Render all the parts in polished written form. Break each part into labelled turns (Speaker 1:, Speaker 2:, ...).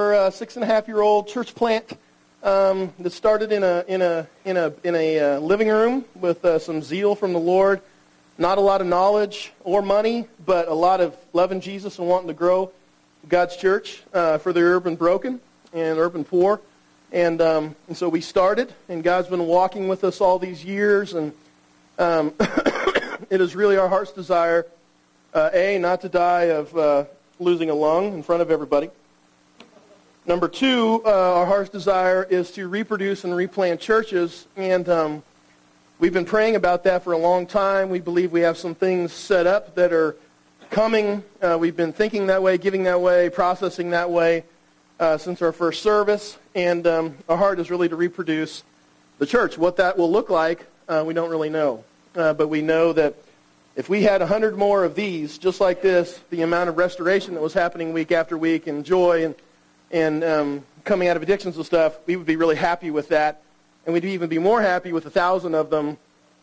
Speaker 1: We're a 6.5-year-old church plant that started in a living room with some zeal from the Lord. Not a lot of knowledge or money, but a lot of loving Jesus and wanting to grow God's church for the urban broken and urban poor. And so we started, and God's been walking with us all these years. And it is really our heart's desire, not to die of losing a lung in front of everybody. Number two, our heart's desire is to reproduce and replant churches, and we've been praying about that for a long time. We believe we have some things set up that are coming. We've been thinking that way, giving that way, processing that way since our first service, and our heart is really to reproduce the church. What that will look like, we don't really know, but we know that if we had 100 more of these, just like this, the amount of restoration that was happening week after week, and joy, and coming out of addictions and stuff, we would be really happy with that. And we'd even be more happy with 1,000 of them.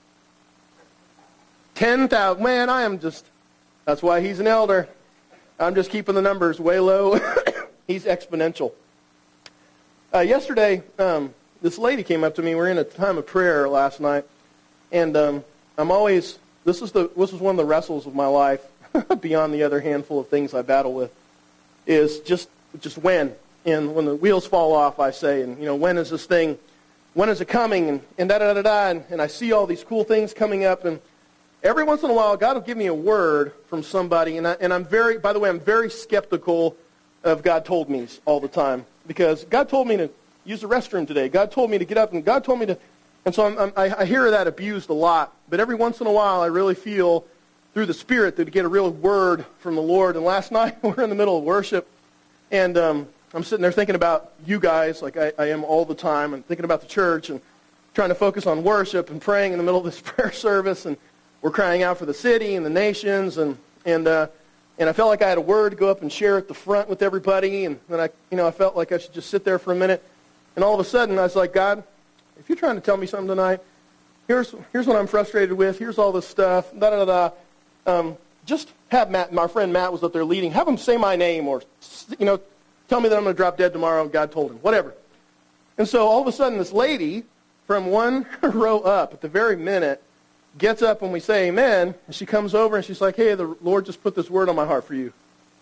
Speaker 1: 10,000. Man, that's why he's an elder. I'm just keeping the numbers way low. He's exponential. Yesterday, this lady came up to me. We were in a time of prayer last night. And this is one of the wrestles of my life, beyond the other handful of things I battle with, is just when. And when the wheels fall off, I say, and when is this thing, when is it coming, and da-da-da-da-da, and I see all these cool things coming up, and every once in a while, God will give me a word from somebody, and I'm very skeptical of God told me's all the time, because God told me to use the restroom today, God told me to get up, and God told me to, and so I hear that abused a lot, but every once in a while, I really feel through the Spirit that to get a real word from the Lord. And last night, we're in the middle of worship, and I'm sitting there thinking about you guys, like I am all the time, and thinking about the church, and trying to focus on worship, and praying in the middle of this prayer service, and we're crying out for the city and the nations, and I felt like I had a word to go up and share at the front with everybody, and then I felt like I should just sit there for a minute, and all of a sudden I was like, God, if you're trying to tell me something tonight, here's what I'm frustrated with, here's all this stuff, da-da-da-da, just have Matt, my friend Matt was up there leading, have him say my name, or, tell me that I'm going to drop dead tomorrow, and God told him, whatever. And so all of a sudden this lady from one row up at the very minute gets up when we say amen, and she comes over and she's like, hey, the Lord just put this word on my heart for you.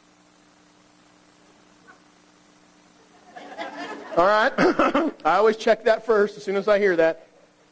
Speaker 1: All right. I always check that first as soon as I hear that.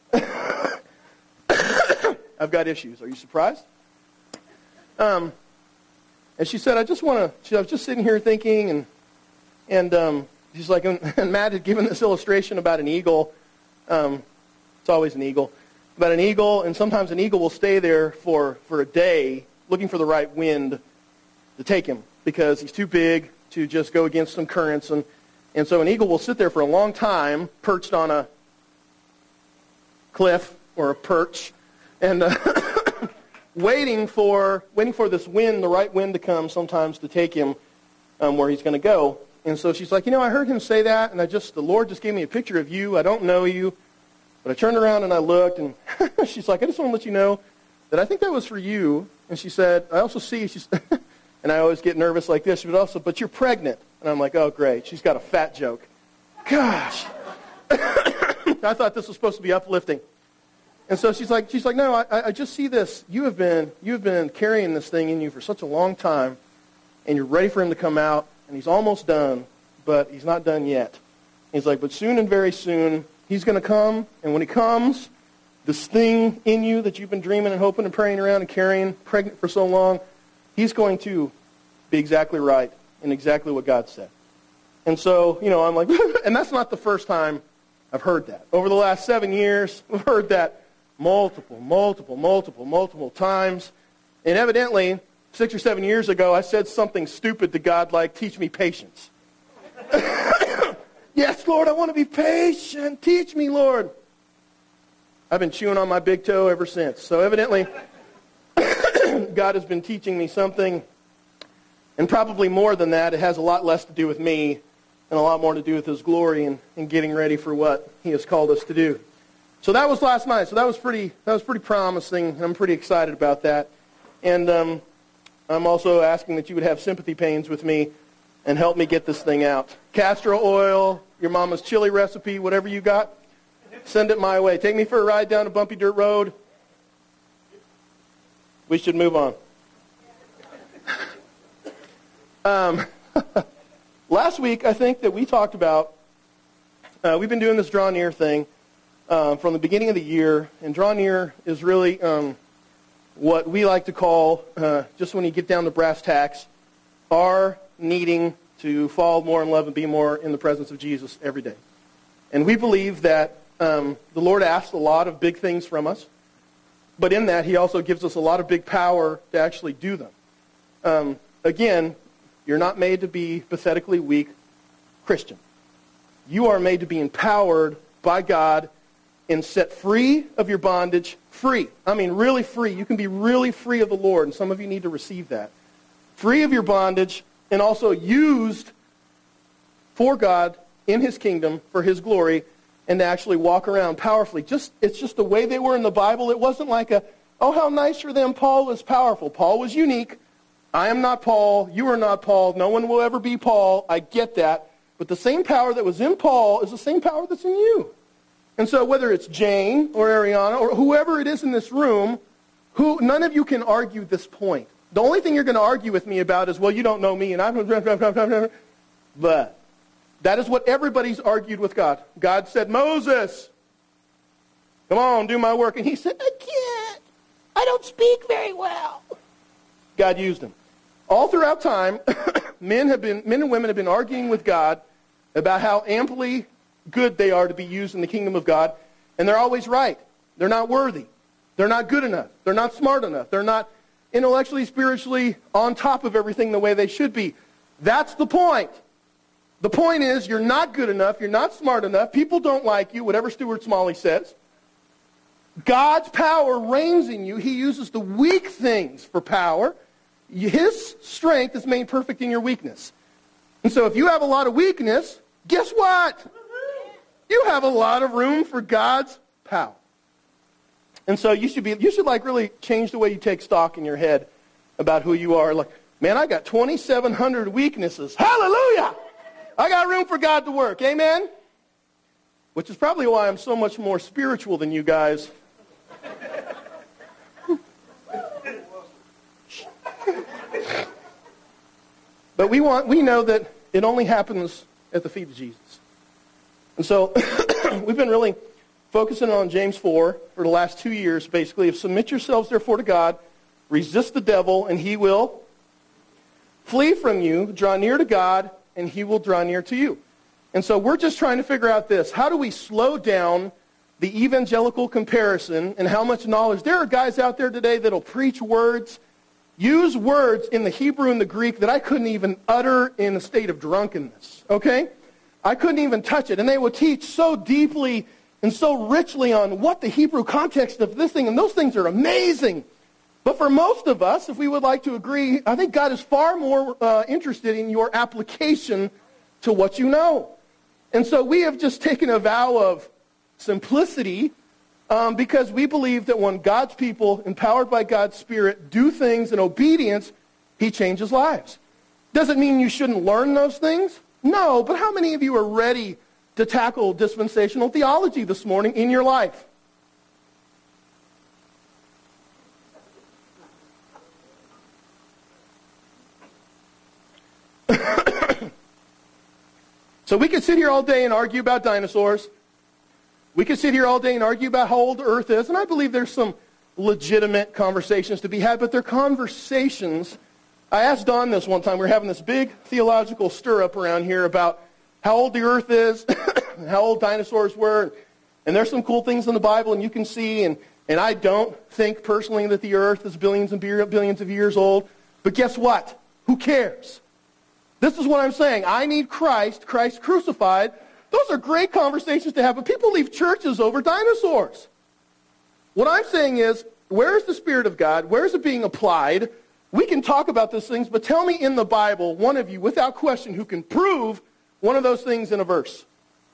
Speaker 1: I've got issues. Are you surprised? And she said, I was just sitting here thinking, and she's like, and Matt had given this illustration about an eagle. It's always an eagle. About an eagle, and sometimes an eagle will stay there for a day looking for the right wind to take him because he's too big to just go against some currents. And so an eagle will sit there for a long time perched on a cliff or a perch and waiting for this wind, the right wind to come sometimes to take him where he's going to go. And so she's like, I heard him say that, and the Lord just gave me a picture of you. I don't know you. But I turned around and I looked, and she's like, I just want to let you know that I think that was for you. And she said, I also see, and I always get nervous like this, but you're pregnant. And I'm like, oh, great. She's got a fat joke. Gosh. I thought this was supposed to be uplifting. And so she's like, no, I just see this. You have been carrying this thing in you for such a long time, and you're ready for him to come out, and he's almost done, but he's not done yet. He's like, but soon and very soon, he's going to come, and when he comes, this thing in you that you've been dreaming and hoping and praying around and carrying, pregnant for so long, he's going to be exactly right and exactly what God said. And so, I'm like, and that's not the first time I've heard that. Over the last 7 years, we've heard that multiple times. And evidently, 6 or 7 years ago, I said something stupid to God like, teach me patience. Yes, Lord, I want to be patient. Teach me, Lord. I've been chewing on my big toe ever since. So evidently, God has been teaching me something. And probably more than that, it has a lot less to do with me and a lot more to do with His glory and getting ready for what He has called us to do. So that was last night. So that was pretty promising. I'm pretty excited about that. And I'm also asking that you would have sympathy pains with me and help me get this thing out. Castor oil, your mama's chili recipe, whatever you got, send it my way. Take me for a ride down a bumpy dirt road. We should move on. Last week, I think that we talked about, we've been doing this Draw Near thing from the beginning of the year, and Draw Near is really what we like to call, just when you get down to brass tacks, our needing to fall more in love and be more in the presence of Jesus every day. And we believe that the Lord asks a lot of big things from us, but in that He also gives us a lot of big power to actually do them. Again, you're not made to be pathetically weak Christian. You are made to be empowered by God and set free of your bondage. Free. I mean, really free. You can be really free of the Lord, and some of you need to receive that. Free of your bondage, and also used for God in His kingdom, for His glory, and to actually walk around powerfully. It's just the way they were in the Bible. It wasn't like oh, how nice for them. Paul was powerful. Paul was unique. I am not Paul. You are not Paul. No one will ever be Paul. I get that. But the same power that was in Paul is the same power that's in you. And so whether it's Jane or Ariana or whoever it is in this room, none of you can argue this point. The only thing you're going to argue with me about is, well, you don't know me, and I'm... But that is what everybody's argued with God. God said, Moses, come on, do my work. And he said, I can't. I don't speak very well. God used him. All throughout time, men and women have been arguing with God about how amply good they are to be used in the kingdom of God, and they're always right. They're not worthy. They're not good enough. They're not smart enough. They're not intellectually, spiritually on top of everything the way they should be. That's the point. The point is, you're not good enough. You're not smart enough. People don't like you, whatever Stuart Smalley says. God's power reigns in you. He uses the weak things for power. His strength is made perfect in your weakness. And so if you have a lot of weakness, guess what? You have a lot of room for God's power. And so you should like really change the way you take stock in your head about who you are. Like, man, I got 2,700 weaknesses. Hallelujah! I got room for God to work. Amen? Which is probably why I'm so much more spiritual than you guys. But we know that it only happens at the feet of Jesus. And so we've been really focusing on James 4 for the last 2 years, basically, of submit yourselves therefore to God, resist the devil, and he will flee from you, draw near to God, and he will draw near to you. And so we're just trying to figure out this. How do we slow down the evangelical comparison and how much knowledge? There are guys out there today that'll preach words, use words in the Hebrew and the Greek that I couldn't even utter in a state of drunkenness, okay? I couldn't even touch it. And they will teach so deeply and so richly on what the Hebrew context of this thing, and those things are amazing. But for most of us, if we would like to agree, I think God is far more interested in your application to what you know. And so we have just taken a vow of simplicity because we believe that when God's people, empowered by God's Spirit, do things in obedience, He changes lives. Doesn't mean you shouldn't learn those things. No, but how many of you are ready to tackle dispensational theology this morning in your life? So we could sit here all day and argue about dinosaurs. We could sit here all day and argue about how old the earth is, and I believe there's some legitimate conversations to be had, but they're conversations. I asked Don this one time. We were having this big theological stir-up around here about how old the earth is, and how old dinosaurs were, and there's some cool things in the Bible, and you can see, and I don't think personally that the earth is billions and billions of years old, but guess what? Who cares? This is what I'm saying. I need Christ crucified. Those are great conversations to have, but people leave churches over dinosaurs. What I'm saying is, where is the Spirit of God? Where is it being applied? We can talk about those things, but tell me in the Bible, one of you, without question, who can prove one of those things in a verse.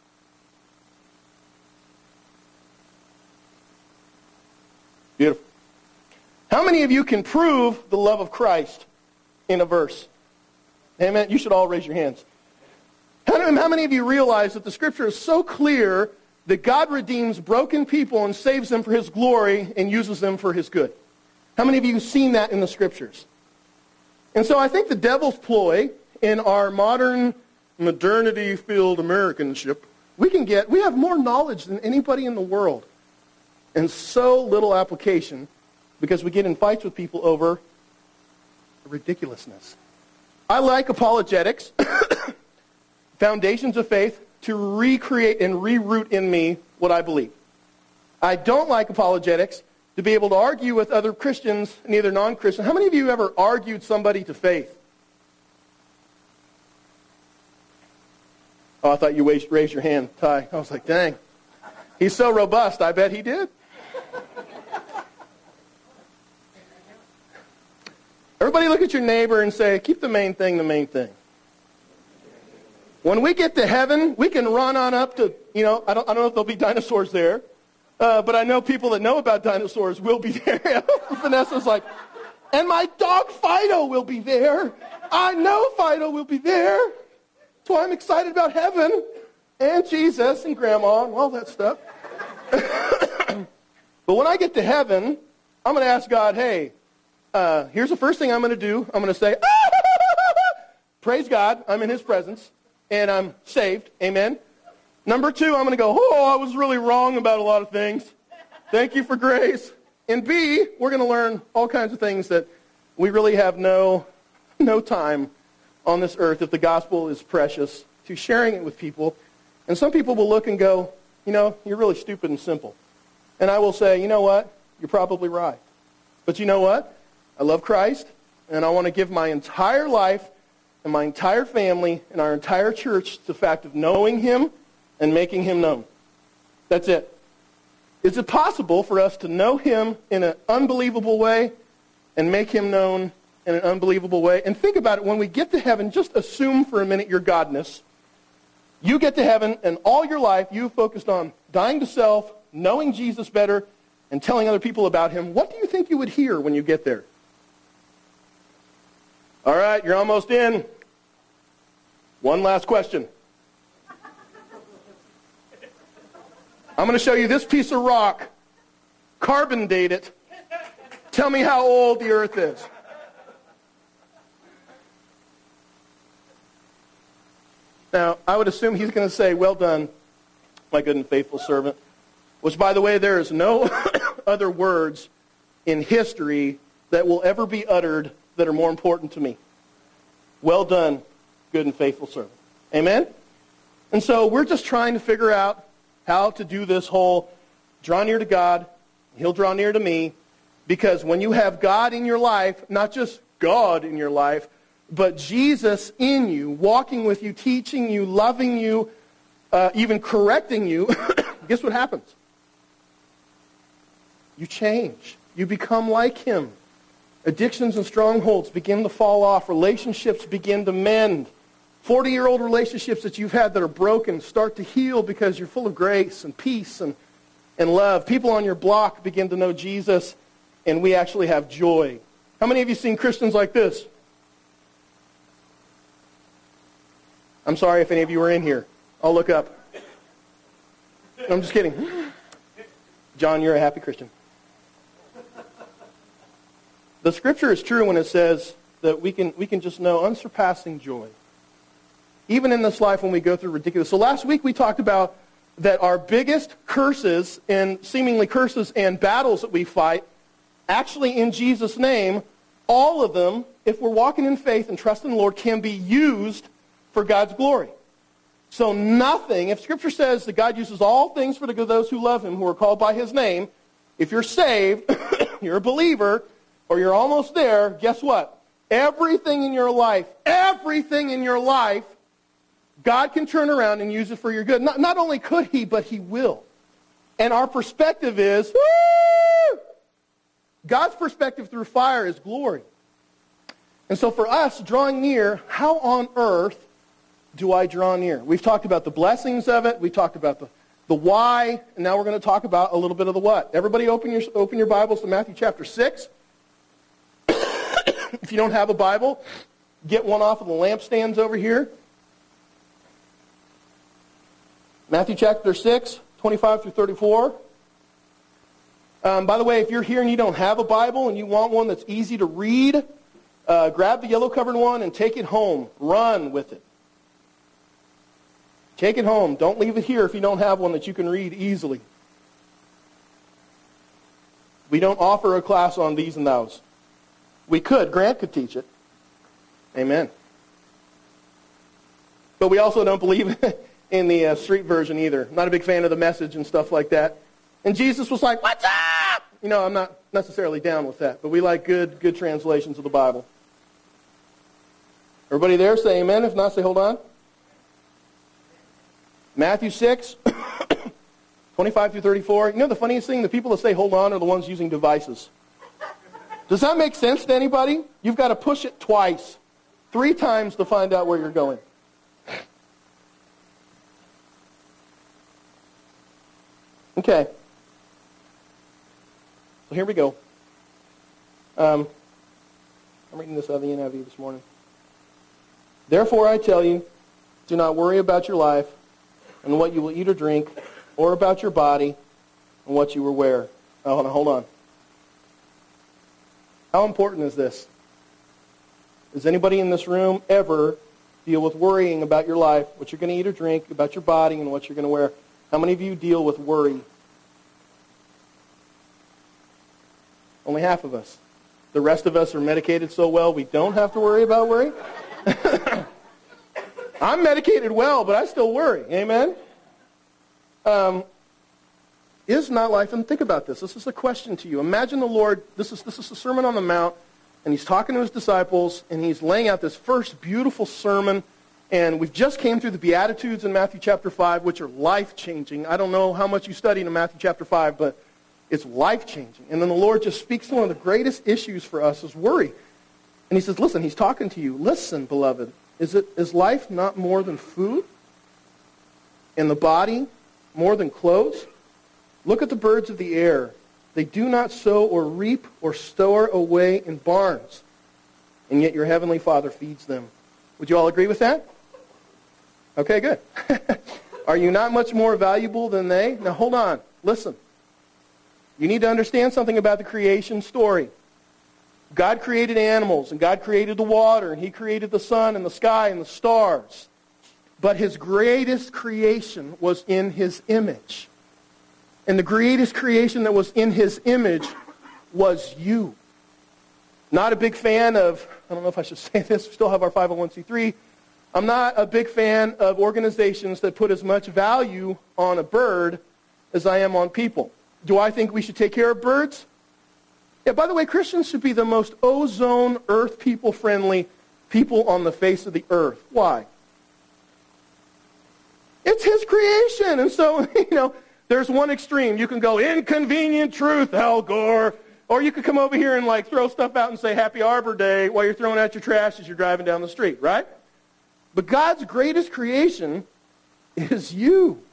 Speaker 1: Beautiful. How many of you can prove the love of Christ in a verse? Amen. You should all raise your hands. How many of you realize that the Scripture is so clear that God redeems broken people and saves them for His glory and uses them for His good? How many of you have seen that in the Scriptures? And so I think the devil's ploy in our modernity-filled Americanship, we have more knowledge than anybody in the world and so little application because we get in fights with people over ridiculousness. I like apologetics, foundations of faith, to recreate and reroot in me what I believe. I don't like apologetics to be able to argue with other Christians and either non-Christians. How many of you ever argued somebody to faith? Oh, I thought you raised your hand, Ty. I was like, dang. He's so robust, I bet he did. Everybody look at your neighbor and say, keep the main thing the main thing. When we get to heaven, we can run on up to, I don't know if there'll be dinosaurs there, but I know people that know about dinosaurs will be there. Vanessa's like, and my dog Fido will be there. I know Fido will be there. So I'm excited about heaven and Jesus and Grandma and all that stuff. But when I get to heaven, I'm going to ask God, hey, here's the first thing I'm going to do. I'm going to say, praise God, I'm in His presence, and I'm saved. Amen. Number 2, I'm going to go, I was really wrong about a lot of things. Thank you for grace. And B, we're going to learn all kinds of things that we really have no time on this earth if the gospel is precious to sharing it with people. And some people will look and go, you're really stupid and simple. And I will say, you know what? You're probably right. But you know what? I love Christ, and I want to give my entire life and my entire family and our entire church to the fact of knowing Him and making Him known. That's it. Is it possible for us to know Him in an unbelievable way and make Him known in an unbelievable way? And think about it. When we get to heaven, just assume for a minute your godness. You get to heaven, and all your life you've focused on dying to self, knowing Jesus better, and telling other people about Him. What do you think you would hear when you get there? All right, you're almost in. One last question. I'm going to show you this piece of rock. Carbon date it. Tell me how old the earth is. Now, I would assume he's going to say, well done, my good and faithful servant. Which, by the way, there is no other words in history that will ever be uttered that are more important to me. Well done, good and faithful servant. Amen? And so we're just trying to figure out how to do this whole draw near to God, He'll draw near to me, because when you have God in your life, not just God in your life, but Jesus in you, walking with you, teaching you, loving you, even correcting you, guess what happens? You change. You become like Him. Addictions and strongholds begin to fall off. Relationships begin to mend. 40-year-old relationships that you've had that are broken start to heal because you're full of grace and peace and love. People on your block begin to know Jesus, and we actually have joy. How many of you seen Christians like this? I'm sorry if any of you are in here. I'll look up. No, I'm just kidding. John, you're a happy Christian. The Scripture is true when it says that we can just know unsurpassing joy. Even in this life when we go through ridiculous. So last week we talked about that our biggest curses and seemingly curses and battles that we fight, actually in Jesus' name, all of them, if we're walking in faith and trusting the Lord, can be used for God's glory. So nothing, if Scripture says that God uses all things for the good of those who love Him, who are called by His name, if you're saved, you're a believer, or you're almost there, guess what? Everything in your life, God can turn around and use it for your good. Not only could He, but He will. And our perspective is, woo! God's perspective through fire is glory. And so for us, drawing near, how on earth do I draw near? We've talked about the blessings of it. We talked about the why. And now we're going to talk about a little bit of the what. Everybody open your Bibles to Matthew chapter 6. If you don't have a Bible, get one off of the lampstands over here. Matthew chapter 6, 25 through 34. By the way, if you're here and you don't have a Bible and you want one that's easy to read, grab the yellow-covered one and take it home. Run with it. Take it home. Don't leave it here if you don't have one that you can read easily. We don't offer a class on these and thous. We could. Grant could teach it. Amen. But we also don't believe in the street version either. Not a big fan of the Message and stuff like that. And Jesus was like, "What's up?" You know, I'm not necessarily down with that. But we like good translations of the Bible. Everybody there, say amen. If not, say hold on. Matthew 6, 25 through 34. You know the funniest thing? The people that say hold on are the ones using devices. Does that make sense to anybody? You've got to push it twice, 3 times to find out where you're going. Okay. So here we go. I'm reading this out of the NIV this morning. Therefore I tell you, do not worry about your life and what you will eat or drink, or about your body and what you will wear. Oh, hold on. How important is this? Does anybody in this room ever deal with worrying about your life, what you're going to eat or drink, about your body, and what you're going to wear? How many of you deal with worry? Only half of us. The rest of us are medicated so well we don't have to worry about worry. I'm medicated well, but I still worry. Amen? Is not life, and think about this. This is a question to you. Imagine the Lord, this is the Sermon on the Mount, and he's talking to his disciples, and he's laying out this first beautiful sermon, and we've just came through the Beatitudes in Matthew chapter 5, which are life-changing. I don't know how much you studied in Matthew chapter 5, but it's life-changing. And then the Lord just speaks to one of the greatest issues for us is worry. And he says, listen, he's talking to you. Listen, beloved, is life not more than food? And the body more than clothes? Look at the birds of the air. They do not sow or reap or store away in barns, and yet your heavenly Father feeds them. Would you all agree with that? Okay, good. Are you not much more valuable than they? Now hold on. Listen. You need to understand something about the creation story. God created animals, and God created the water, and he created the sun and the sky and the stars. But his greatest creation was in his image. And the greatest creation that was in his image was you. Not a big fan of, I don't know if I should say this, we still have our 501c3. I'm not a big fan of organizations that put as much value on a bird as I am on people. Do I think we should take care of birds? Yeah, by the way, Christians should be the most ozone, earth people-friendly people on the face of the earth. Why? It's his creation. And so, there's one extreme. You can go, inconvenient truth, Al Gore. Or you could come over here and throw stuff out and say Happy Arbor Day while you're throwing out your trash as you're driving down the street, right? But God's greatest creation is you.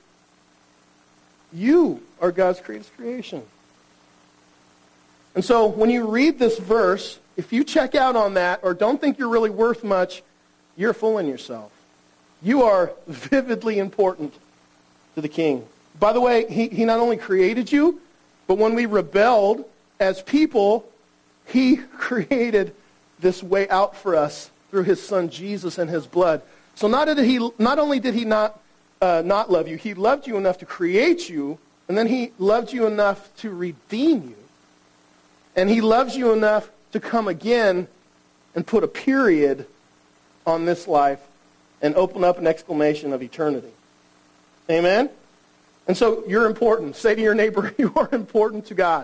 Speaker 1: You are God's greatest creation. And so when you read this verse, if you check out on that or don't think you're really worth much, you're fooling yourself. You are vividly important to the King. By the way, he not only created you, but when we rebelled as people, he created this way out for us through his son Jesus and his blood. So not only did he not love you, he loved you enough to create you, and then he loved you enough to redeem you. And he loves you enough to come again and put a period on this life and open up an exclamation of eternity. Amen? And so you're important. Say to your neighbor, you are important to God.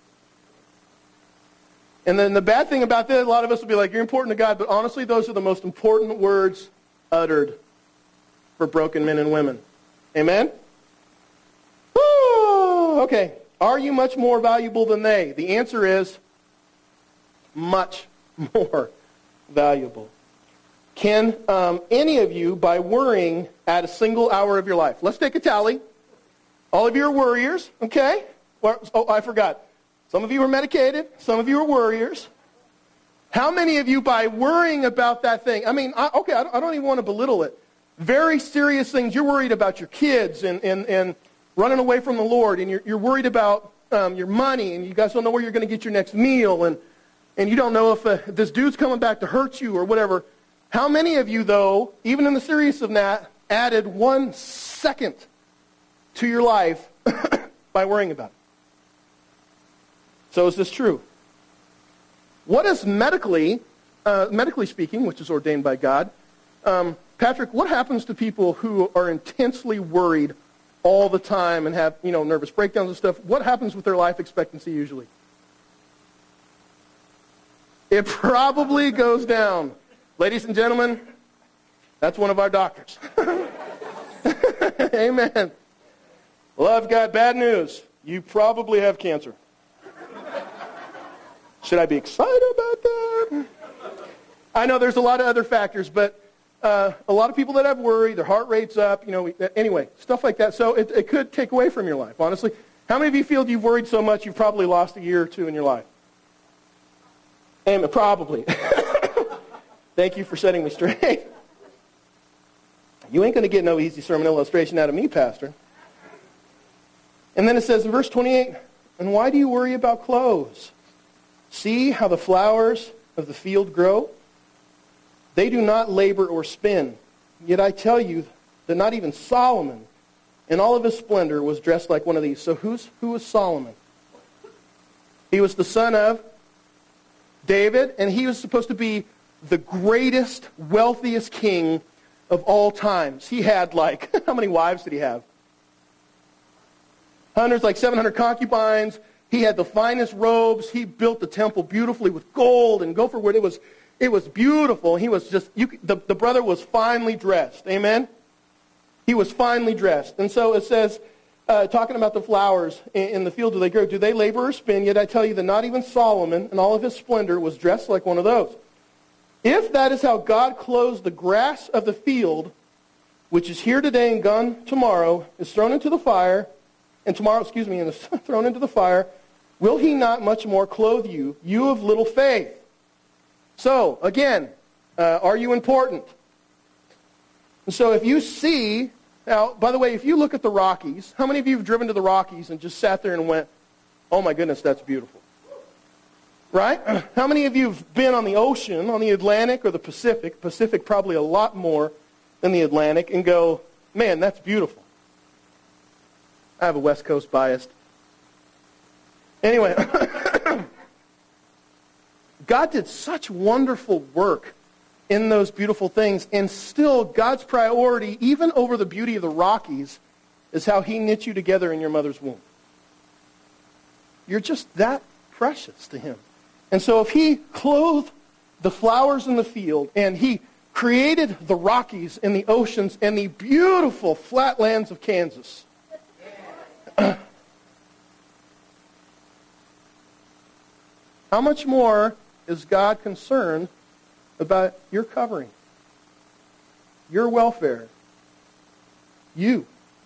Speaker 1: And then the bad thing about this, a lot of us will be like, you're important to God, but honestly, those are the most important words uttered for broken men and women. Amen? Woo! Okay. Are you much more valuable than they? The answer is much more valuable. Can any of you, by worrying, add a single hour of your life? Let's take a tally. All of you are worriers, okay? Oh, I forgot. Some of you are medicated. Some of you are worriers. How many of you, by worrying about that thing, I don't even want to belittle it. Very serious things. You're worried about your kids and running away from the Lord, and you're worried about your money, and you guys don't know where you're going to get your next meal, and you don't know if this dude's coming back to hurt you or whatever. How many of you, though, even in the serious of that, added 1 second to your life by worrying about it? So is this true? What is medically speaking, which is ordained by God, Patrick, what happens to people who are intensely worried all the time and have, nervous breakdowns and stuff? What happens with their life expectancy usually? It probably goes down. Ladies and gentlemen, that's one of our doctors. Amen. Well, I've got bad news. You probably have cancer. Should I be excited about that? I know there's a lot of other factors, but a lot of people that have worry, their heart rate's up, anyway, stuff like that. So it could take away from your life, honestly. How many of you feel you've worried so much you've probably lost a year or two in your life? Amen. Probably. Thank you for setting me straight. You ain't going to get no easy sermon illustration out of me, Pastor. And then it says in verse 28, and why do you worry about clothes? See how the flowers of the field grow? They do not labor or spin. Yet I tell you that not even Solomon in all of his splendor was dressed like one of these. So who was Solomon? He was the son of David, and he was supposed to be the greatest, wealthiest king of all times. He had how many wives did he have? Hundreds, 700 concubines. He had the finest robes. He built the temple beautifully with gold and gopher wood. It was beautiful. He was just, the brother was finely dressed. Amen? He was finely dressed. And so it says, talking about the flowers in the field do they grow, do they labor or spin? Yet I tell you that not even Solomon in all of his splendor was dressed like one of those. If that is how God clothes the grass of the field, which is here today and gone tomorrow, is thrown into the fire, and is thrown into the fire, will he not much more clothe you, you of little faith? So, again, are you important? And so if you see, now, by the way, if you look at the Rockies, how many of you have driven to the Rockies and just sat there and went, oh my goodness, that's beautiful? Right? How many of you have been on the ocean, on the Atlantic or the Pacific, Pacific probably a lot more than the Atlantic, and go, man, that's beautiful? I have a West Coast bias. Anyway, God did such wonderful work in those beautiful things, and still God's priority, even over the beauty of the Rockies, is how he knit you together in your mother's womb. You're just that precious to him. And so if he clothed the flowers in the field, and he created the Rockies and the oceans and the beautiful flatlands of Kansas, how much more is God concerned about your covering, your welfare, you?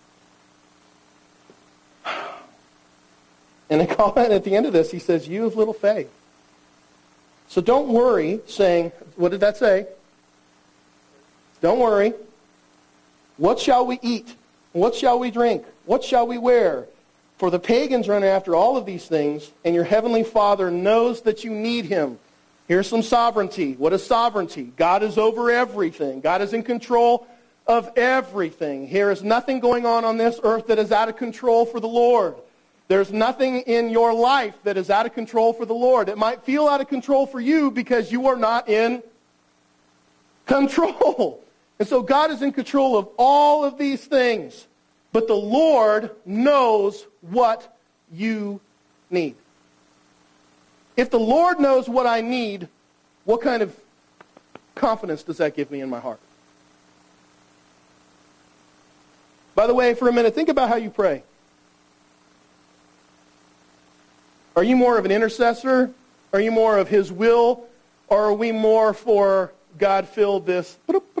Speaker 1: And at the end of this, he says, you of little faith. So don't worry, saying, what did that say? Don't worry. What shall we eat? What shall we drink? What shall we wear? For the pagans run after all of these things, and your heavenly Father knows that you need him. Here's some sovereignty. What is sovereignty? God is over everything. God is in control of everything. There is nothing going on this earth that is out of control for the Lord. There's nothing in your life that is out of control for the Lord. It might feel out of control for you because you are not in control. And so God is in control of all of these things. But the Lord knows what you need. If the Lord knows what I need, what kind of confidence does that give me in my heart? By the way, for a minute, think about how you pray. Are you more of an intercessor? Are you more of his will? Or are we more for God filled this?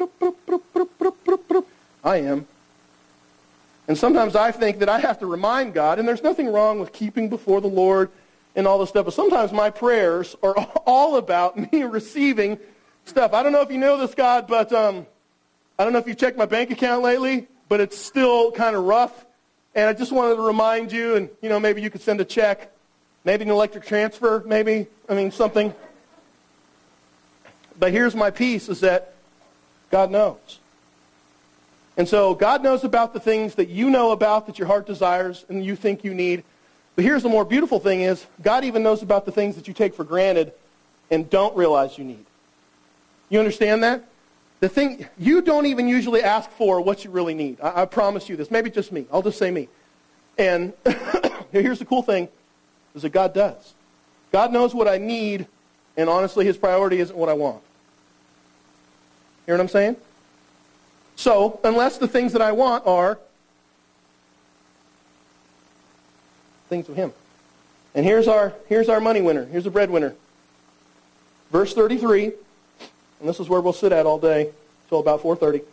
Speaker 1: I am. And sometimes I think that I have to remind God, and there's nothing wrong with keeping before the Lord and all this stuff. But sometimes my prayers are all about me receiving stuff. I don't know if you know this, God, but I don't know if you've checked my bank account lately, but it's still kind of rough. And I just wanted to remind you, and, maybe you could send a check, maybe an electric transfer, something. But here's my piece, is that God knows. And so God knows about the things that you know about, that your heart desires and you think you need. But here's the more beautiful thing is, God even knows about the things that you take for granted and don't realize you need. You understand that? The thing, you don't even usually ask for what you really need. I promise you this. Maybe just me. I'll just say me. And here's the cool thing, is that God does. God knows what I need, and honestly, his priority isn't what I want. Hear what I'm saying? So, unless the things that I want are things of him. And here's our money winner. Here's the breadwinner. Verse 33. And this is where we'll sit at all day, till about 4:30.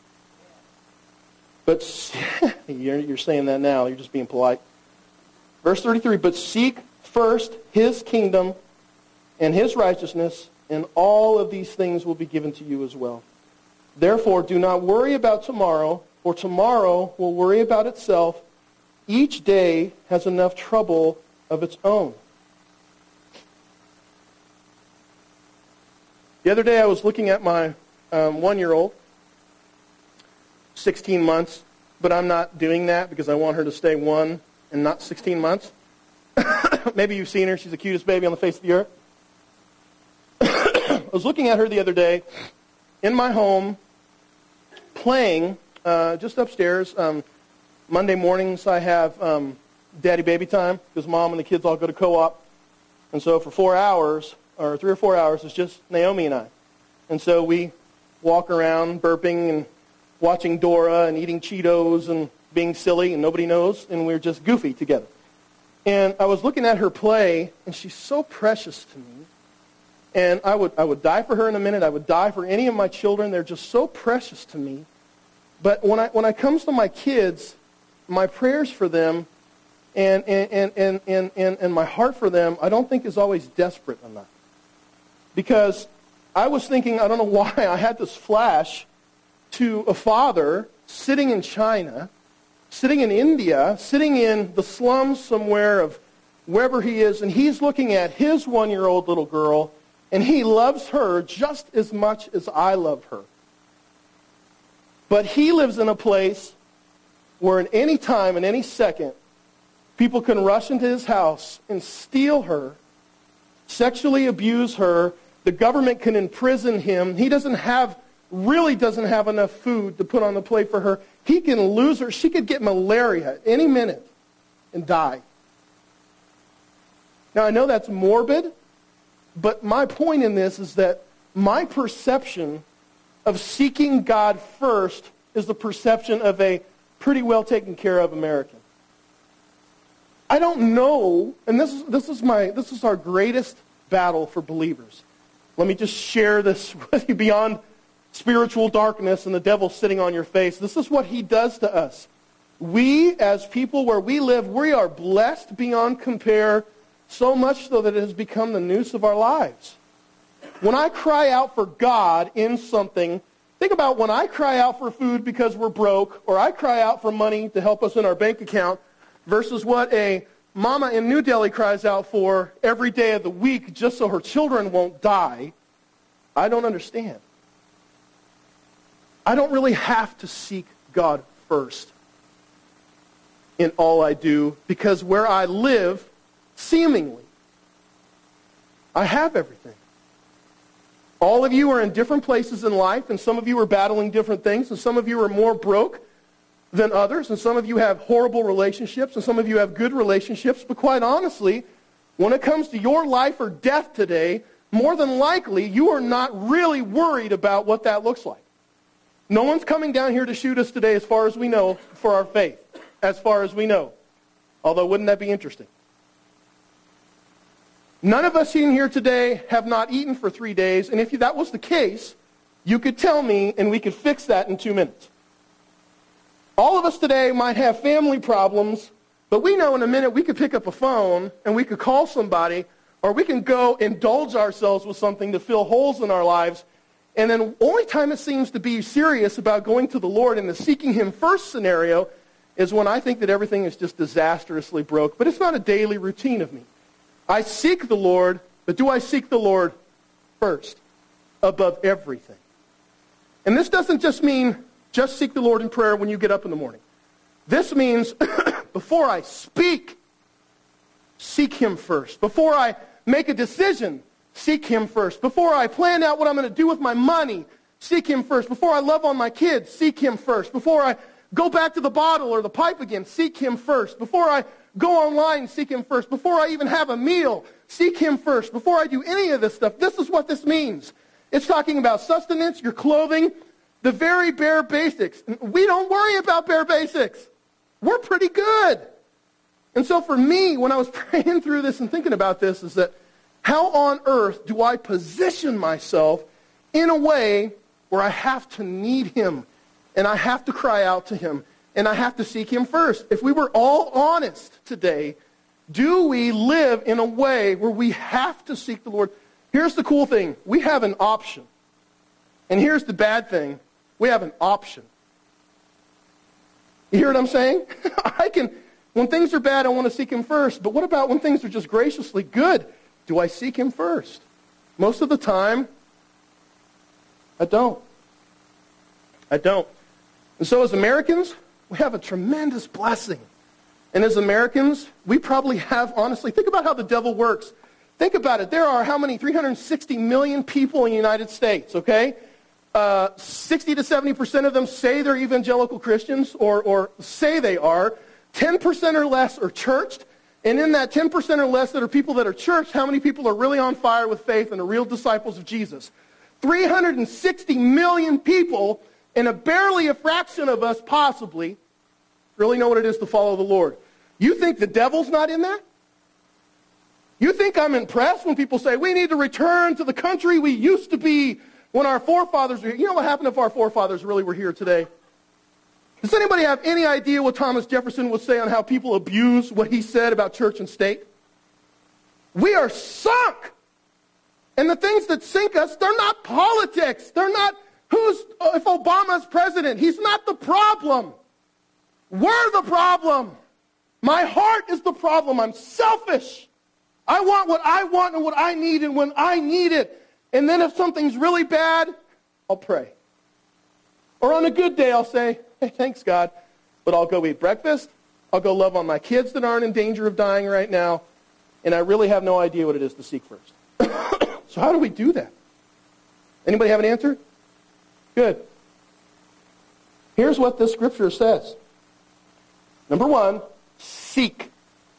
Speaker 1: But you're saying that now. You're just being polite. Verse 33, but seek first his kingdom and his righteousness, and all of these things will be given to you as well. Therefore, do not worry about tomorrow, for tomorrow will worry about itself. Each day has enough trouble of its own. The other day I was looking at my 1-year-old, 16 months, but I'm not doing that because I want her to stay 1 and not 16 months. Maybe you've seen her. She's the cutest baby on the face of the earth. I was looking at her the other day in my home, playing just upstairs. Monday mornings I have daddy baby time because mom and the kids all go to co-op. And so for 4 hours, or 3 or 4 hours, it's just Naomi and I. And so we walk around burping and watching Dora and eating Cheetos and being silly and nobody knows, and we're just goofy together. And I was looking at her play, and she's so precious to me. And I would die for her in a minute. I would die for any of my children. They're just so precious to me. But when it comes to my kids, my prayers for them and my heart for them, I don't think is always desperate enough. Because I was thinking, I don't know why, I had this flash to a father sitting in China, sitting in India, sitting in the slums somewhere of wherever he is, and he's looking at his 1-year-old little girl, and he loves her just as much as I love her. But he lives in a place where at any time, in any second, people can rush into his house and steal her, sexually abuse her. The government can imprison him. He really doesn't have enough food to put on the plate for her. He can lose her. She could get malaria any minute and die. Now, I know that's morbid, but my point in this is that my perception of seeking God first is the perception of a pretty well taken care of American. I don't know, and this is our greatest battle for believers. Let me just share this with you beyond spiritual darkness and the devil sitting on your face. This is what he does to us. We, as people where we live, we are blessed beyond compare, so much so that it has become the noose of our lives. When I cry out for God in something, think about when I cry out for food because we're broke, or I cry out for money to help us in our bank account, versus what a mama in New Delhi cries out for every day of the week just so her children won't die. I don't understand. I don't really have to seek God first in all I do, because where I live, seemingly, I have everything. All of you are in different places in life, and some of you are battling different things, and some of you are more broke than others, and some of you have horrible relationships, and some of you have good relationships. But quite honestly, when it comes to your life or death today, more than likely, you are not really worried about what that looks like. No one's coming down here to shoot us today, as far as we know, for our faith, as far as we know. Although, wouldn't that be interesting? None of us in here today have not eaten for 3 days, and if that was the case, you could tell me, and we could fix that in 2 minutes. All of us today might have family problems But we know in a minute we could pick up a phone and we could call somebody, or we can go indulge ourselves with something to fill holes in our lives. And then the only time it seems to be serious about going to the Lord in the seeking Him first scenario is when I think that everything is just disastrously broke. But it's not a daily routine of me. I seek the Lord, but do I seek the Lord first above everything? And this doesn't just mean just seek the Lord in prayer when you get up in the morning. This means before I speak, seek Him first. Before I make a decision, seek Him first. Before I plan out what I'm going to do with my money, seek Him first. Before I love on my kids, seek Him first. Before I go back to the bottle or the pipe again, seek Him first. Before I go online, seek Him first. Before I even have a meal, seek Him first. Before I do any of this stuff, this is what this means. It's talking about sustenance, your clothing, the very bare basics. We don't worry about bare basics. We're pretty good. And so for me, when I was praying through this and thinking about this, is that how on earth do I position myself in a way where I have to need Him, and I have to cry out to Him, and I have to seek Him first? If we were all honest today, do we live in a way where we have to seek the Lord? Here's the cool thing. We have an option. And here's the bad thing. We have an option. You hear what I'm saying? When things are bad, I want to seek Him first. But what about when things are just graciously good? Do I seek Him first? Most of the time, I don't. And so as Americans, we have a tremendous blessing. And as Americans, we probably have, honestly, think about how the devil works. Think about it. There are how many? 360 million people in the United States, okay? 60 to 70% of them say they're evangelical Christians or say they are. 10% or less are churched. And in that 10% or less that are people that are churched, how many people are really on fire with faith and are real disciples of Jesus? 360 million people, and barely a fraction of us possibly really know what it is to follow the Lord. You think the devil's not in that? You think I'm impressed when people say, we need to return to the country we used to be when our forefathers were here? You know what happened if our forefathers really were here today? Does anybody have any idea what Thomas Jefferson would say on how people abuse what he said about church and state? We are sunk. And the things that sink us, they're not politics. They're not if Obama's president. He's not the problem. We're the problem. My heart is the problem. I'm selfish. I want what I want and what I need and when I need it. And then if something's really bad, I'll pray. Or on a good day, I'll say, hey, thanks, God, but I'll go eat breakfast. I'll go love on my kids that aren't in danger of dying right now. And I really have no idea what it is to seek first. So how do we do that? Anybody have an answer? Good. Here's what this scripture says. Number one, seek.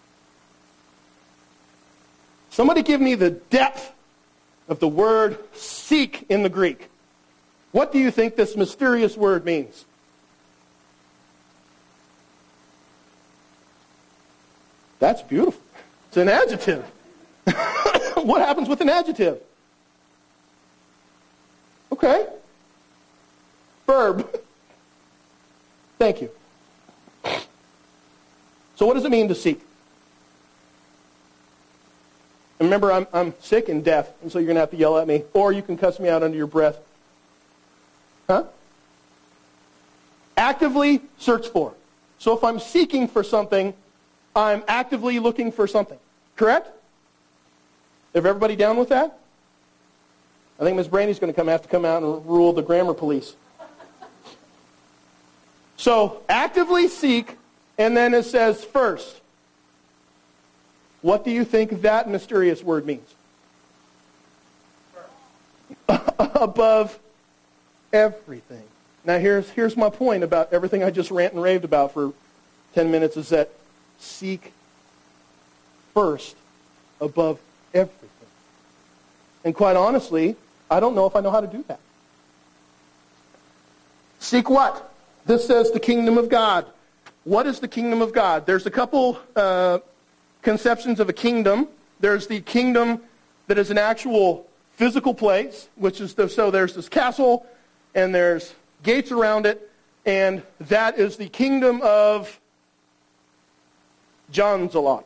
Speaker 1: Somebody give me the depth of the word seek in the Greek. What do you think this mysterious word means? That's beautiful. It's an adjective. What happens with an adjective? Okay. Verb. Thank you. So what does it mean to seek? And remember, I'm sick and deaf, and so you're going to have to yell at me, or you can cuss me out under your breath. Huh? Actively search for. So if I'm seeking for something, I'm actively looking for something. Correct? Is everybody down with that? I think Ms. Brandy's going to have to come out and rule the grammar police. So actively seek, and then it says first. What do you think that mysterious word means? Above everything. Now here's my point about everything I just rant and raved about for 10 minutes is that seek first above everything. And quite honestly, I don't know if I know how to do that. Seek what? This says the kingdom of God. What is the kingdom of God? There's a couple conceptions of a kingdom. There's the kingdom that is an actual physical place, which is so there's this castle and there's gates around it, and that is the kingdom of John's a lot.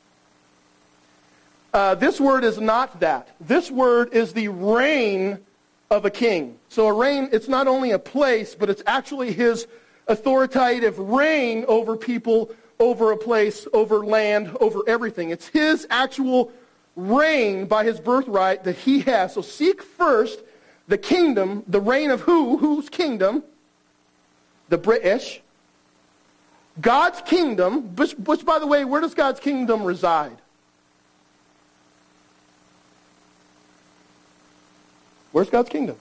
Speaker 1: This word is not that. This word is the reign of a king. So a reign, it's not only a place, but it's actually his authoritative reign over people, over a place, over land, over everything. It's his actual reign by his birthright that he has. So seek first the kingdom, the reign of who? Whose kingdom? The British. God's kingdom, which by the way, where does God's kingdom reside? Where's God's kingdom?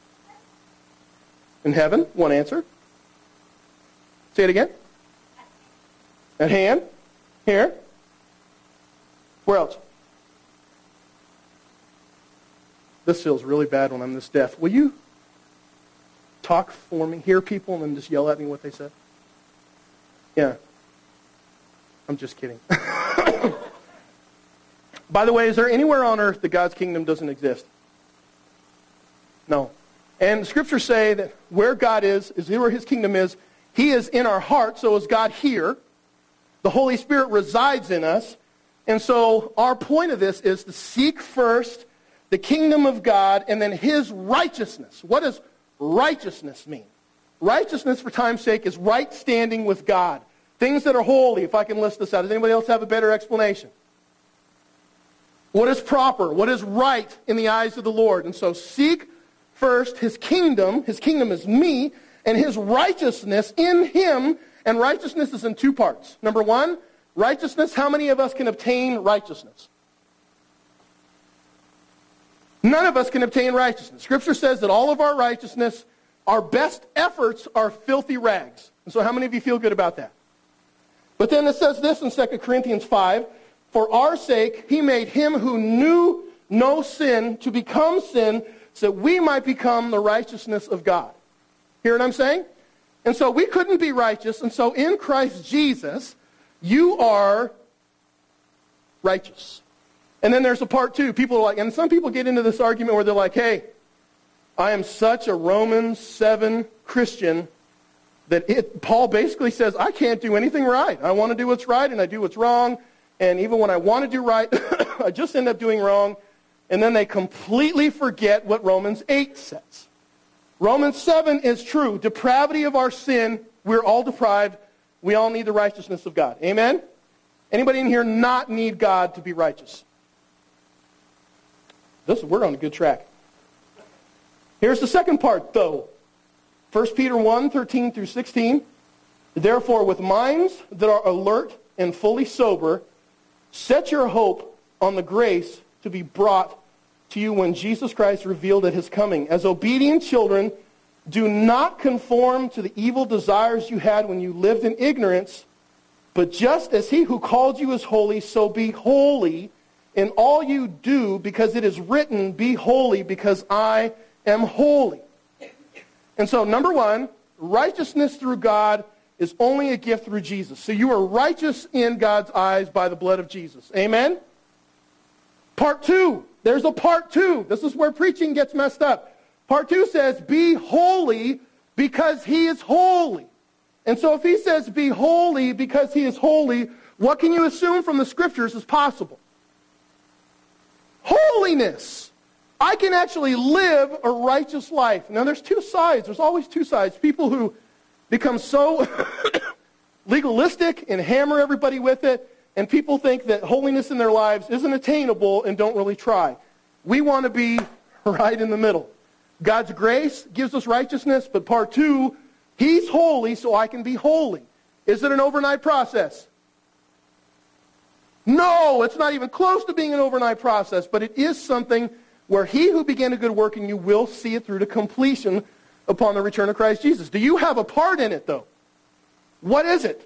Speaker 1: In heaven. One answer. Say it again. At hand. Here. Where else? This feels really bad when I'm this deaf. Will you talk for me, hear people, and then just yell at me what they said? Yeah. I'm just kidding. By the way, is there anywhere on earth that God's kingdom doesn't exist? No. And the scriptures say that where God is where his kingdom is. He is in our heart, so is God here. The Holy Spirit resides in us. And so our point of this is to seek first the kingdom of God and then his righteousness. What does righteousness mean? Righteousness, for time's sake, is right standing with God. Things that are holy, if I can list this out. Does anybody else have a better explanation? What is proper? What is right in the eyes of the Lord? And so seek first his kingdom is me, and his righteousness in him, and righteousness is in two parts. Number one, righteousness, how many of us can obtain righteousness? None of us can obtain righteousness. Scripture says that all of our righteousness, our best efforts are filthy rags. And so how many of you feel good about that? But then it says this in 2 Corinthians 5, for our sake he made him who knew no sin to become sin, so that we might become the righteousness of God. Hear what I'm saying? And so we couldn't be righteous, and so in Christ Jesus, you are righteous. And then there's a part two. People are like, and some people get into this argument where they're like, hey, I am such a Romans 7 Christian that Paul basically says, I can't do anything right. I want to do what's right, and I do what's wrong. And even when I want to do right, I just end up doing wrong. And then they completely forget what Romans 8 says. Romans 7 is true. Depravity of our sin, we're all deprived. We all need the righteousness of God. Amen? Anybody in here not need God to be righteous? We're on a good track. Here's the second part, though. 1 Peter 1, 13 through 16. Therefore, with minds that are alert and fully sober, set your hope on the grace to be brought to you when Jesus Christ revealed at his coming. As obedient children, do not conform to the evil desires you had when you lived in ignorance, but just as he who called you is holy, so be holy in all you do, because it is written, be holy because I am holy. And so, number one, righteousness through God is only a gift through Jesus. So you are righteous in God's eyes by the blood of Jesus. Amen? Part two. There's a part two. This is where preaching gets messed up. Part two says, be holy because he is holy. And so if he says, be holy because he is holy, what can you assume from the scriptures is possible? Holiness. I can actually live a righteous life. Now there's two sides. There's always two sides. People who become so legalistic and hammer everybody with it, and people think that holiness in their lives isn't attainable and don't really try. We want to be right in the middle. God's grace gives us righteousness, but part two, he's holy so I can be holy. Is it an overnight process? No, it's not even close to being an overnight process, but it is something where he who began a good work in you will see it through to completion upon the return of Christ Jesus. Do you have a part in it, though? What is it?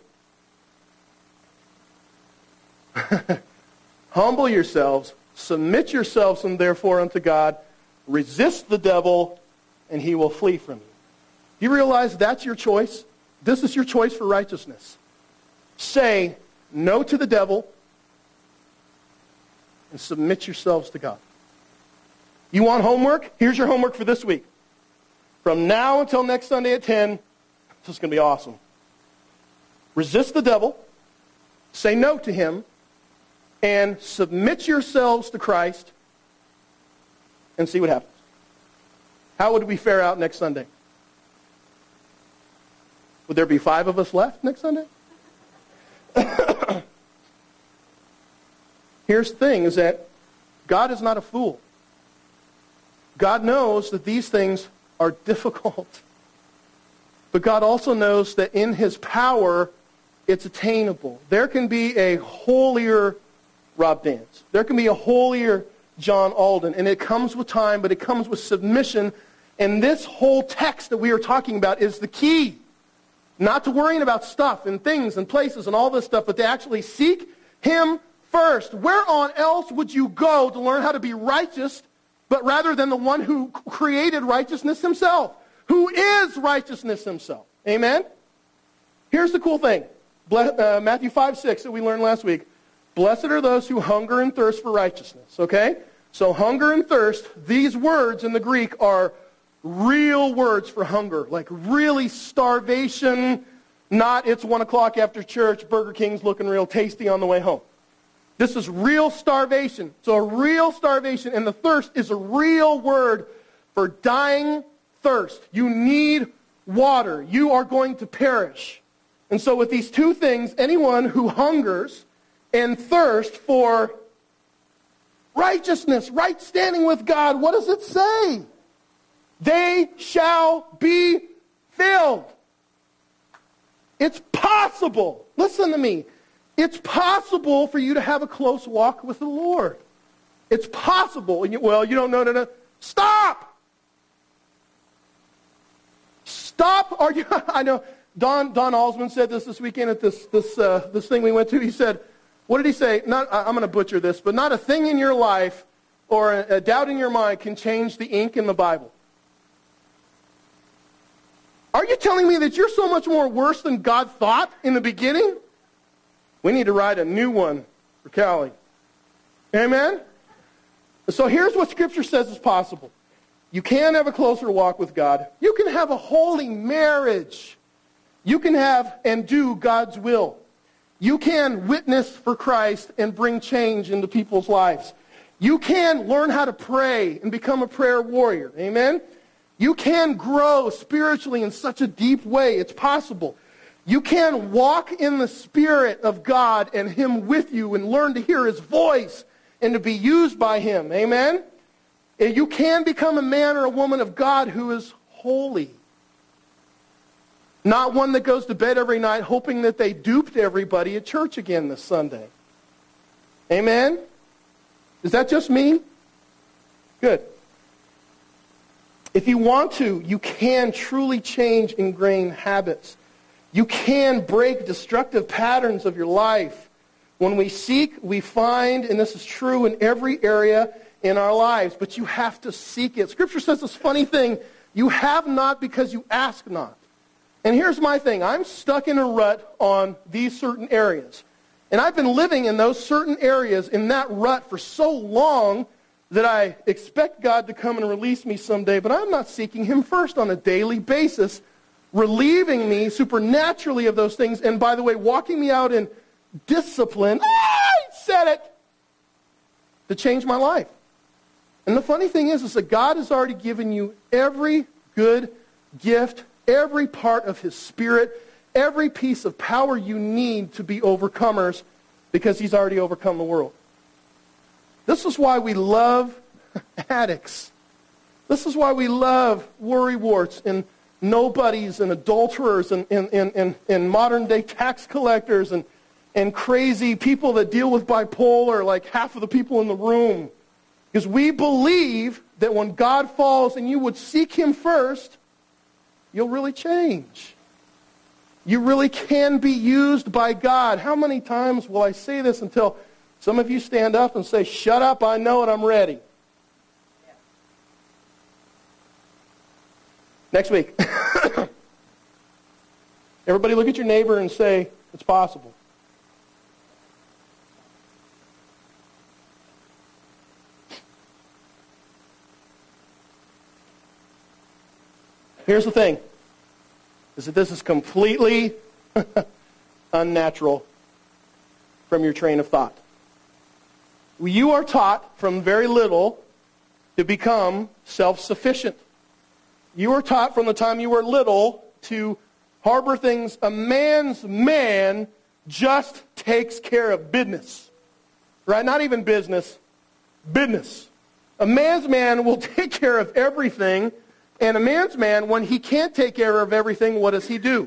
Speaker 1: Humble yourselves, submit yourselves, and therefore unto God, resist the devil, and he will flee from you. Do you realize that's your choice? This is your choice for righteousness. Say no to the devil and submit yourselves to God. You want homework? Here's your homework for this week. From now until next Sunday at 10, this is going to be awesome. Resist the devil. say no to him, and submit yourselves to Christ, and see what happens. How would we fare out next Sunday? Would there be 5 of us left next Sunday? Here's the thing, is that God is not a fool. God knows that these things are difficult. But God also knows that in his power, it's attainable. There can be a holier Rob Dance. There can be a holier John Alden. And it comes with time, but it comes with submission. And this whole text that we are talking about is the key. Not to worrying about stuff and things and places and all this stuff, but to actually seek him first. Where on else would you go to learn how to be righteous, but rather than the one who created righteousness himself, who is righteousness himself? Amen? Here's the cool thing. Matthew 5:6 that we learned last week. Blessed are those who hunger and thirst for righteousness. Okay? So hunger and thirst, these words in the Greek are real words for hunger. Like really starvation, not it's 1 o'clock after church, Burger King's looking real tasty on the way home. This is real starvation. So a real starvation, and the thirst is a real word for dying thirst. You need water. You are going to perish. And so with these two things, anyone who hungers and thirsts for righteousness, right standing with God, what does it say? They shall be filled. It's possible. Listen to me. It's possible for you to have a close walk with the Lord. It's possible. Well, you don't know. No. Stop! Stop arguing. I know Don Alsman said this weekend at this thing we went to. He said, what did he say? I'm going to butcher this, but not a thing in your life or a doubt in your mind can change the ink in the Bible. Are you telling me that you're so much more worse than God thought in the beginning? We need to write a new one for Callie. Amen? So here's what Scripture says is possible. You can have a closer walk with God. You can have a holy marriage. You can have and do God's will. You can witness for Christ and bring change into people's lives. You can learn how to pray and become a prayer warrior. Amen? You can grow spiritually in such a deep way. It's possible. You can walk in the Spirit of God and him with you and learn to hear his voice and to be used by him. Amen? You can become a man or a woman of God who is holy. Not one that goes to bed every night hoping that they duped everybody at church again this Sunday. Amen? Is that just me? Good. If you want to, you can truly change ingrained habits. You can break destructive patterns of your life. When we seek, we find, and this is true in every area in our lives, but you have to seek it. Scripture says this funny thing, you have not because you ask not. And here's my thing, I'm stuck in a rut on these certain areas. And I've been living in those certain areas in that rut for so long that I expect God to come and release me someday, but I'm not seeking him first on a daily basis, relieving me supernaturally of those things, and by the way, walking me out in discipline, I said it, to change my life. And the funny thing is that God has already given you every good gift, every part of his Spirit, every piece of power you need to be overcomers because he's already overcome the world. This is why we love addicts. This is why we love worrywarts and nobodies and adulterers and modern-day tax collectors and crazy people that deal with bipolar, like half of the people in the room. Because we believe that when God falls and you would seek him first, you'll really change. You really can be used by God. How many times will I say this until some of you stand up and say, shut up, I know it, I'm ready. Next week. Everybody look at your neighbor and say, it's possible. Here's the thing, is that this is completely unnatural. from your train of thought. You are taught from very little to become self-sufficient. You are taught from the time you were little to harbor things. A man's man just takes care of business. Right? Not even business. Business. A man's man will take care of everything. And a man's man, when he can't take care of everything, what does he do?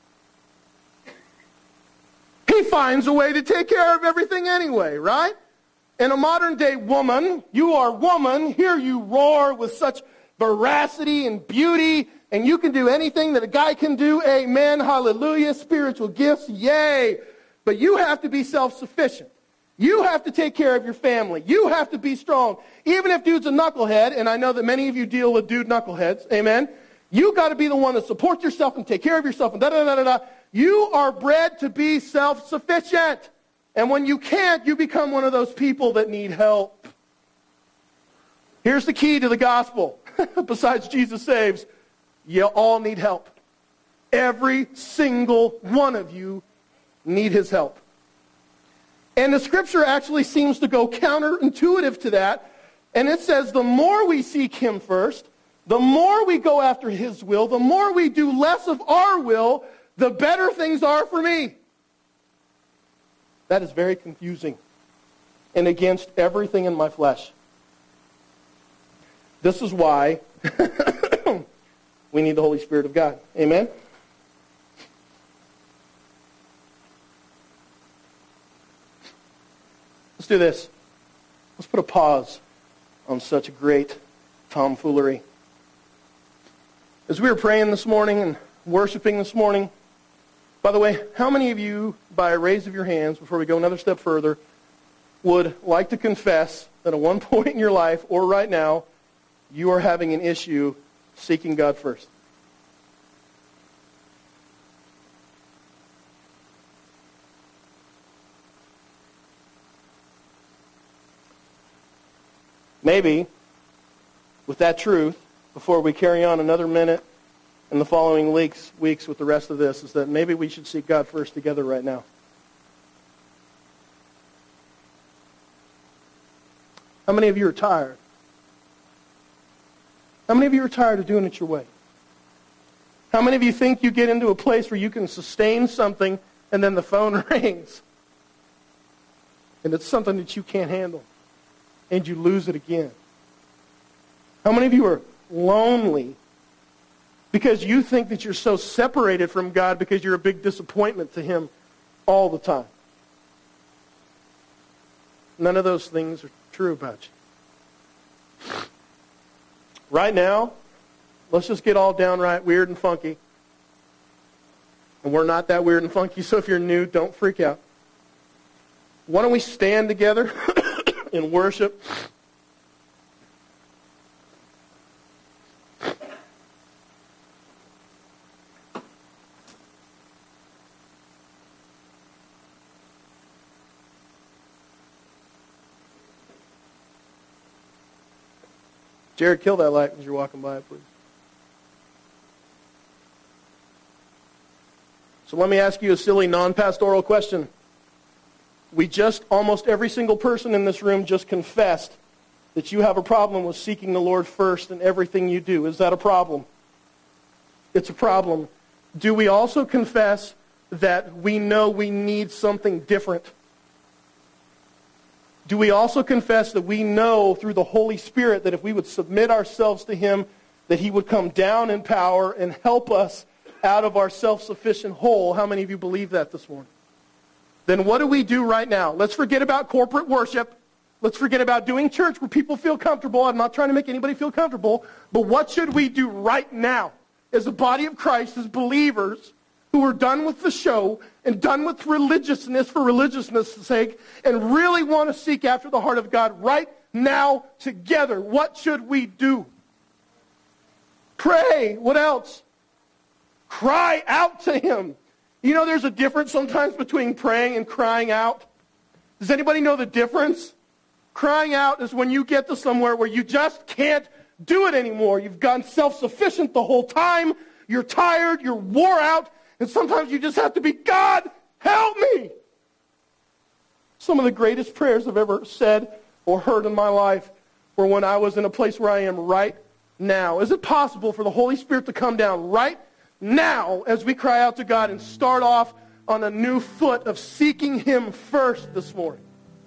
Speaker 1: He finds a way to take care of everything anyway, right? And a modern day woman, you are woman, here you roar with such veracity and beauty, and you can do anything that a guy can do. Amen, hallelujah, spiritual gifts, yay. But you have to be self-sufficient. You have to take care of your family. You have to be strong. Even if dude's a knucklehead, and I know that many of you deal with dude knuckleheads, amen, you got to be the one to support yourself and take care of yourself and da-da-da-da-da. You are bred to be self-sufficient. And when you can't, you become one of those people that need help. Here's the key to the gospel. Besides Jesus saves, you all need help. Every single one of you need his help. And the scripture actually seems to go counterintuitive to that. And it says the more we seek him first, the more we go after his will, the more we do less of our will, the better things are for me. That is very confusing and against everything in my flesh. This is why we need the Holy Spirit of God. Amen? Let's do this. Let's put a pause on such great tomfoolery. As we were praying this morning and worshiping this morning, by the way, how many of you, by a raise of your hands, before we go another step further, would like to confess that at one point in your life, or right now, you are having an issue seeking God first? Maybe, with that truth, before we carry on another minute in the following weeks with the rest of this, is that maybe we should seek God first together right now. How many of you are tired? How many of you are tired of doing it your way? How many of you think you get into a place where you can sustain something and then the phone rings and it's something that you can't handle and you lose it again? How many of you are lonely because you think that you're so separated from God because you're a big disappointment to him all the time? None of those things are true about you. Right now, let's just get all downright weird and funky. And we're not that weird and funky, so if you're new, don't freak out. Why don't we stand together in worship? Jared, kill that light as you're walking by, please. So let me ask you a silly non-pastoral question. Almost every single person in this room just confessed that you have a problem with seeking the Lord first in everything you do. Is that a problem? It's a problem. Do we also confess that we know we need something different? Do we also confess that we know through the Holy Spirit that if we would submit ourselves to him, that he would come down in power and help us out of our self-sufficient hole? How many of you believe that this morning? Then what do we do right now? Let's forget about corporate worship. Let's forget about doing church where people feel comfortable. I'm not trying to make anybody feel comfortable. But what should we do right now as a body of Christ, as believers who are done with the show and done with religiousness for religiousness' sake and really want to seek after the heart of God right now together? What should we do? Pray. What else? Cry out to him. You know, there's a difference sometimes between praying and crying out. Does anybody know the difference? Crying out is when you get to somewhere where you just can't do it anymore. You've gotten self-sufficient the whole time. You're tired. You're wore out. And sometimes you just have to be, God, help me. Some of the greatest prayers I've ever said or heard in my life were when I was in a place where I am right now. Is it possible for the Holy Spirit to come down right now as we cry out to God and start off on a new foot of seeking Him first this morning?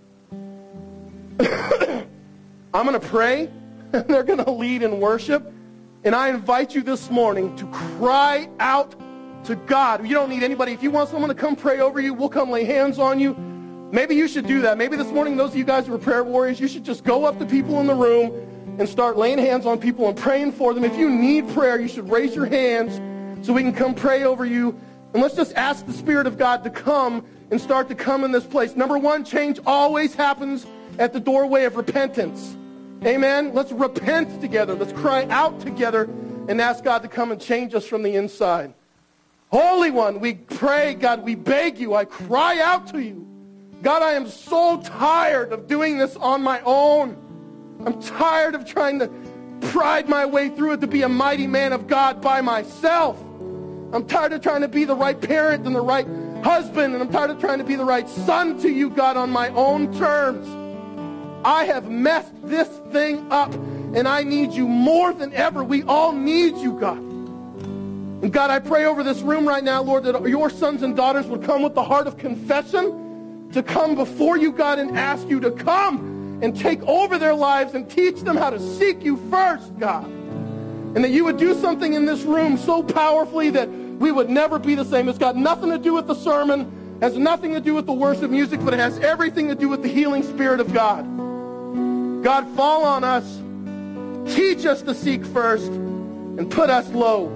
Speaker 1: I'm going to pray, and they're going to lead in worship. And I invite you this morning to cry out to God. You don't need anybody. If you want someone to come pray over you, we'll come lay hands on you. Maybe you should do that. Maybe this morning, those of you guys who are prayer warriors, you should just go up to people in the room and start laying hands on people and praying for them. If you need prayer, you should raise your hands so we can come pray over you. And let's just ask the Spirit of God to come and start to come in this place. Number one, change always happens at the doorway of repentance. Amen? Let's repent together. Let's cry out together and ask God to come and change us from the inside. Holy One, we pray, God, we beg you. I cry out to you. God, I am so tired of doing this on my own. I'm tired of trying to pride my way through it to be a mighty man of God by myself. I'm tired of trying to be the right parent and the right husband, and I'm tired of trying to be the right son to you, God, on my own terms. I have messed this thing up, and I need you more than ever. We all need you, God. And God, I pray over this room right now, Lord, that your sons and daughters would come with the heart of confession to come before you, God, and ask you to come and take over their lives and teach them how to seek you first, God. And that you would do something in this room so powerfully that we would never be the same. It's got nothing to do with the sermon, has nothing to do with the worship music, but it has everything to do with the healing Spirit of God. God, fall on us, teach us to seek first, and put us low.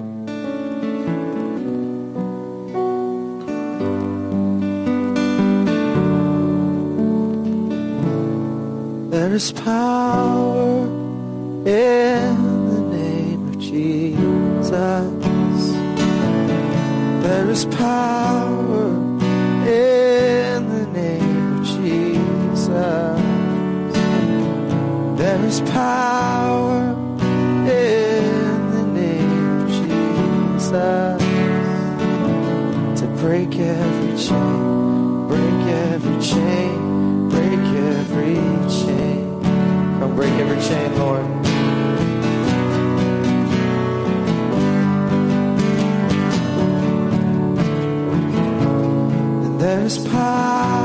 Speaker 2: There is power in the name of Jesus. There is power in the name of Jesus. There is power in the name of Jesus to break every chain, break every chain, break every chain. Come break every chain, Lord. And there's power